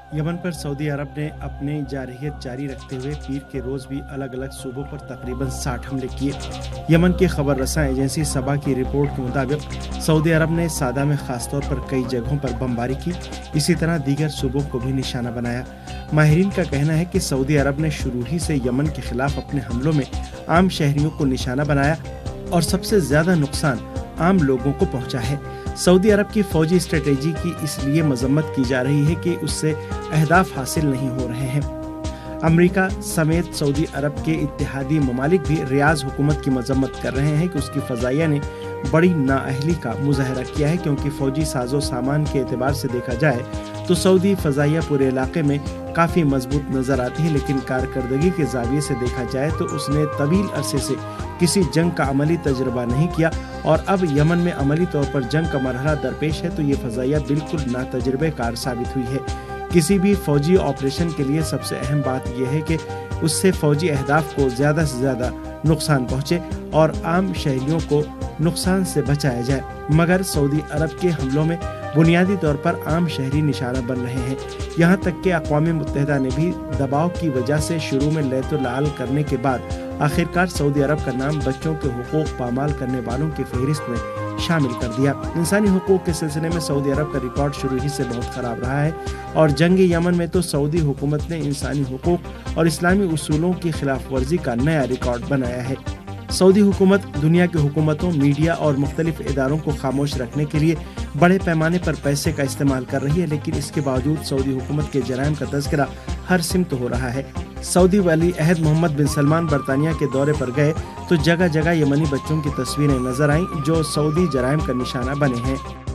یمن پر سعودی عرب نے اپنی جارحیت جاری رکھتے ہوئے پیر کے روز بھی الگ الگ صوبوں پر تقریباً 60 حملے کیے۔ یمن کی خبر رساں ایجنسی سبا کی رپورٹ کے مطابق سعودی عرب نے سادہ میں خاص طور پر کئی جگہوں پر بمباری کی، اسی طرح دیگر صوبوں کو بھی نشانہ بنایا۔ ماہرین کا کہنا ہے کہ سعودی عرب نے شروع ہی سے یمن کے خلاف اپنے حملوں میں عام شہریوں کو نشانہ بنایا اور سب سے زیادہ نقصان عام لوگوں کو پہنچا ہے۔ سعودی عرب کی فوجی اسٹریٹجی کی اس لیے مذمت کی جا رہی ہے کہ اس سے اہداف حاصل نہیں ہو رہے ہیں۔ امریکہ سمیت سعودی عرب کے اتحادی ممالک بھی ریاض حکومت کی مذمت کر رہے ہیں کہ اس کی فضائیہ نے بڑی نااہلی کا مظاہرہ کیا ہے، کیونکہ فوجی ساز و سامان کے اعتبار سے دیکھا جائے تو سعودی فضائیہ پورے علاقے میں کافی مضبوط نظر آتی ہے، لیکن کارکردگی کے زاویے سے دیکھا جائے تو اس نے طویل عرصے سے کسی جنگ کا عملی تجربہ نہیں کیا، اور اب یمن میں عملی طور پر جنگ کا مرحلہ درپیش ہے تو یہ فضائیہ بالکل ناتجربہ کار ثابت ہوئی ہے۔ کسی بھی فوجی آپریشن کے لیے سب سے اہم بات یہ ہے کہ اس سے فوجی اہداف کو زیادہ سے زیادہ نقصان پہنچے اور عام شہریوں کو نقصان سے بچایا جائے، مگر سعودی عرب کے حملوں میں بنیادی طور پر عام شہری نشانہ بن رہے ہیں، یہاں تک کہ اقوام متحدہ نے بھی دباؤ کی وجہ سے شروع میں لیت و لعل کرنے کے بعد آخرکار سعودی عرب کا نام بچوں کے حقوق پامال کرنے والوں کی فہرست میں شامل کر دیا۔ انسانی حقوق کے سلسلے میں سعودی عرب کا ریکارڈ شروع ہی سے بہت خراب رہا ہے، اور جنگ یمن میں تو سعودی حکومت نے انسانی حقوق اور اسلامی اصولوں کی خلاف ورزی کا نیا ریکارڈ بنایا ہے۔ سعودی حکومت دنیا کی حکومتوں، میڈیا اور مختلف اداروں کو خاموش رکھنے کے لیے بڑے پیمانے پر پیسے کا استعمال کر رہی ہے، لیکن اس کے باوجود سعودی حکومت کے جرائم کا تذکرہ ہر سمت ہو رہا ہے۔ سعودی ولی عہد محمد بن سلمان برطانیہ کے دورے پر گئے تو جگہ جگہ یمنی بچوں کی تصویریں نظر آئیں جو سعودی جرائم کا نشانہ بنے ہیں۔